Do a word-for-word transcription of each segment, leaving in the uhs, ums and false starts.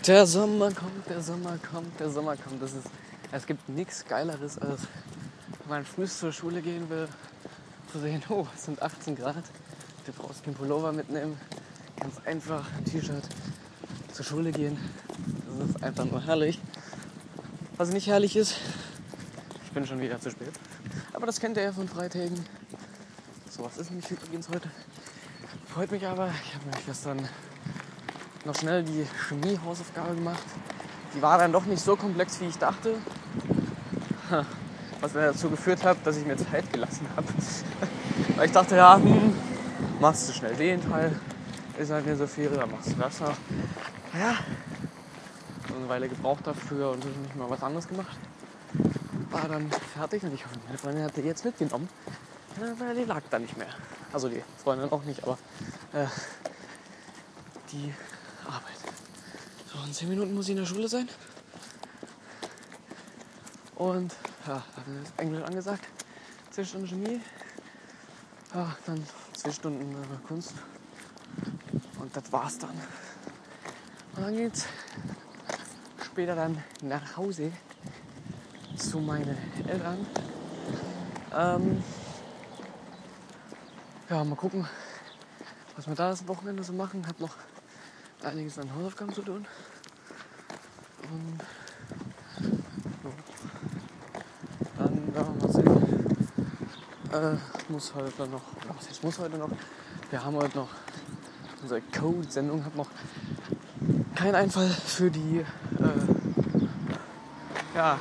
Der Sommer kommt, der Sommer kommt, der Sommer kommt. Das ist, es gibt nichts Geileres, als wenn man früh zur Schule gehen will, zu sehen, oh, es sind achtzehn Grad. Du brauchst keinen Pullover mitnehmen, ganz einfach ein T-Shirt zur Schule gehen. Das ist einfach nur herrlich. Was nicht herrlich ist, ich bin schon wieder zu spät. Aber das kennt ihr ja von Freitagen. So was ist nämlich übrigens heute. Freut mich aber, ich habe nämlich gestern noch schnell die Chemie-Hausaufgabe gemacht. Die war dann doch nicht so komplex, wie ich dachte. Was mir dazu geführt hat, dass ich mir Zeit gelassen habe. Weil ich dachte, ja, hm, machst du schnell den Teil, ist halt nicht so viel, dann machst du das noch. Ja, so eine Weile gebraucht dafür und nicht mal was anderes gemacht. War dann fertig und ich hoffe, meine Freundin hat die jetzt mitgenommen, weil die lag da nicht mehr. Also die Freundin auch nicht, aber äh, die Arbeit. So, in zehn Minuten muss ich in der Schule sein. Und ja, dann ist Englisch angesagt. zehn Stunden Chemie. Ja, dann zwei Stunden äh, Kunst. Und das war's dann. Und dann geht's später dann nach Hause zu meinen Eltern. Ähm, ja, mal gucken, was wir da das Wochenende so machen. Hab noch einiges an Hausaufgaben zu tun. Und ja, dann werden wir mal sehen. Äh, muss heute dann noch, oder was heißt muss heute noch? Wir haben heute noch unsere Code-Sendung, hat noch keinen Einfall für die, äh, ja,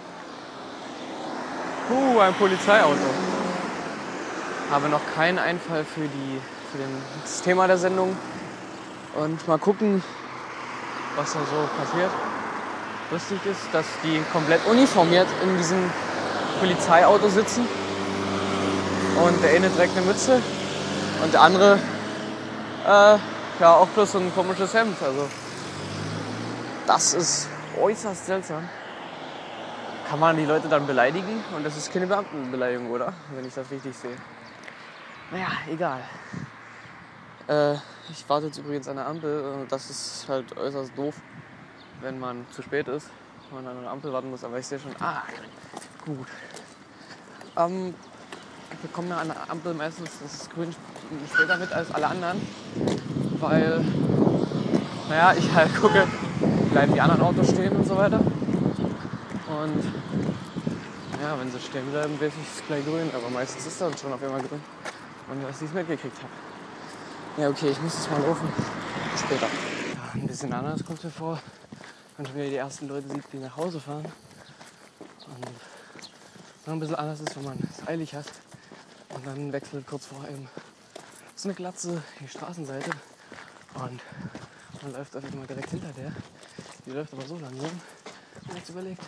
uh, ein Polizeiauto. Habe noch keinen Einfall für die, für den, das Thema der Sendung. Und mal gucken, was da so passiert. Lustig ist, dass die komplett uniformiert in diesem Polizeiauto sitzen. Und der eine trägt eine Mütze und der andere äh, ja auch bloß so ein komisches Hemd. Also das ist äußerst seltsam. Kann man die Leute dann beleidigen? Und das ist keine Beamtenbeleidigung, oder? Wenn ich das richtig sehe. Naja, egal. Äh, ich warte jetzt übrigens an der Ampel. Das ist halt äußerst doof, wenn man zu spät ist, wenn man an der Ampel warten muss. Aber ich sehe schon, ah, gut. Ähm, wir kommen ja an der Ampel meistens, das ist grün, später mit als alle anderen. Weil, naja, ich halt gucke, bleiben die anderen Autos stehen und so weiter. Und ja, wenn sie stehen bleiben, weiß ich, ist gleich grün. Aber meistens ist das schon auf einmal grün. Und dass ich es mitgekriegt habe. Ja, okay, ich muss jetzt mal laufen. Bis später. Ja, ein bisschen anders kommt mir vor, wenn schon wieder die ersten Leute sieht, die nach Hause fahren. Und noch ein bisschen anders ist, wenn man es eilig hat. Und dann wechselt kurz vor einem so eine Glatze die Straßenseite. Und man läuft einfach mal direkt hinter der. Die läuft aber so langsam. Und jetzt überlegt,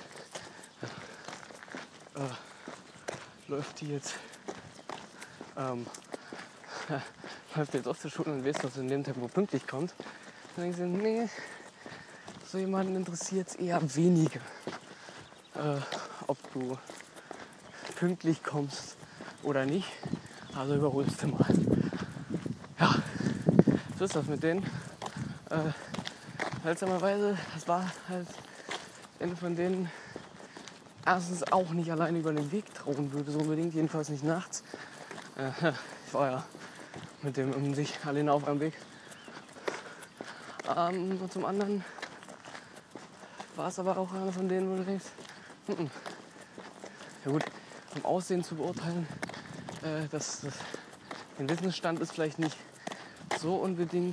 ja, äh, läuft die jetzt, ähm, läuft jetzt auf zur Schule und weiß, dass sie in dem Tempo pünktlich kommt. Dann denken sie, nee, so jemanden interessiert es eher weniger, äh, ob du pünktlich kommst oder nicht. Also überholst du mal. Ja, so ist das mit denen. Äh, seltsamerweise, das war halt eine von denen, erstens auch nicht alleine über den Weg trauen würde, so unbedingt, jedenfalls nicht nachts. Äh, ich war ja mit dem um sich alleine auf einem Weg. Ähm, und zum anderen war es aber auch einer von denen, wo du denkst, n-n. Ja gut, vom Aussehen zu beurteilen, äh, dass das, der Wissensstand ist vielleicht nicht so unbedingt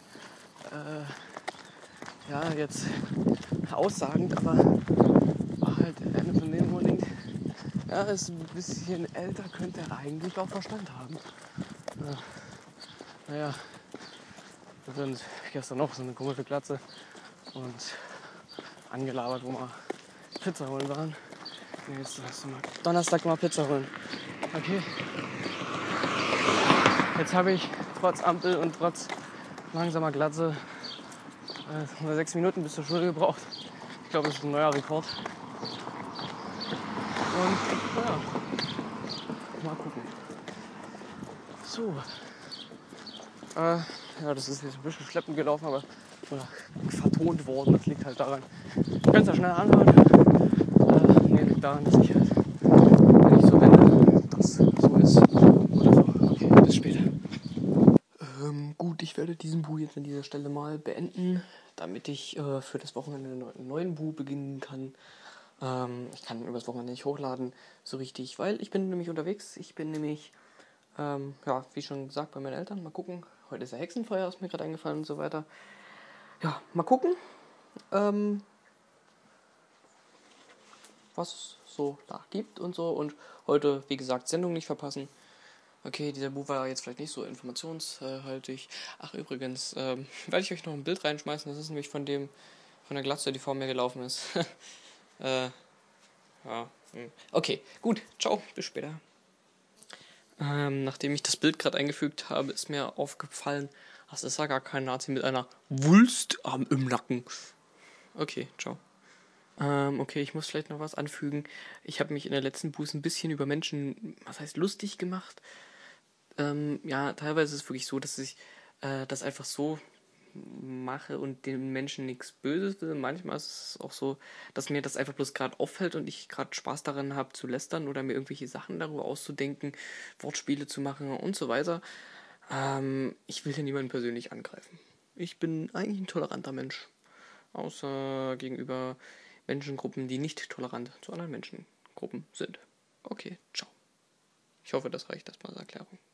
äh, ja, jetzt aussagend, aber war halt eine von denen, wo denkt, ja, ist ein bisschen älter, könnte er eigentlich auch Verstand haben. Ja, naja, wir sind gestern noch so eine komische Glatze und angelabert, wo wir Pizza holen waren. Nee, jetzt hast du mal Donnerstag mal Pizza holen. Okay. Jetzt habe ich trotz Ampel und trotz langsamer Glatze äh, nur sechs Minuten bis zur Schule gebraucht. Ich glaube, das ist ein neuer Rekord. Und ja, mal gucken. So. Äh, ja, das ist jetzt ein bisschen schleppend gelaufen, aber oder vertont worden. Das liegt halt daran. Ich kann es ja schnell anhören. Äh, nee, liegt daran, dass ich halt, wenn ich so renne, das so ist. Oder so. Okay, bis später. Ähm, gut, ich werde diesen Bu jetzt an dieser Stelle mal beenden, damit ich äh, für das Wochenende einen neuen Bu beginnen kann. Ähm, ich kann übers Wochenende nicht hochladen, so richtig, weil ich bin nämlich unterwegs. Ich bin nämlich, ähm, ja, wie schon gesagt, bei meinen Eltern. Mal gucken. Heute ist ja Hexenfeuer, ist mir gerade eingefallen und so weiter. Ja, mal gucken, ähm, was es so da gibt und so. Und heute, wie gesagt, Sendung nicht verpassen. Okay, dieser Buch war jetzt vielleicht nicht so informationshaltig. Ach, übrigens, ähm, werde ich euch noch ein Bild reinschmeißen. Das ist nämlich von dem, von der Glatze, die vor mir gelaufen ist. äh, ja. Okay, gut. Ciao, bis später. Ähm, nachdem ich das Bild gerade eingefügt habe, ist mir aufgefallen, das ist ja gar kein Nazi mit einer Wulst am im Nacken. Okay, ciao. Ähm, okay, ich muss vielleicht noch was anfügen. Ich habe mich in der letzten Buß ein bisschen über Menschen, was heißt lustig gemacht. Ähm, ja, teilweise ist es wirklich so, dass ich äh, das einfach so mache und den Menschen nichts Böses will. Manchmal ist es auch so, dass mir das einfach bloß gerade auffällt und ich gerade Spaß daran habe zu lästern oder mir irgendwelche Sachen darüber auszudenken, Wortspiele zu machen und so weiter. Ähm, ich will hier niemanden persönlich angreifen. Ich bin eigentlich ein toleranter Mensch. Außer gegenüber Menschengruppen, die nicht tolerant zu anderen Menschengruppen sind. Okay, ciao. Ich hoffe, das reicht erstmal als Erklärung.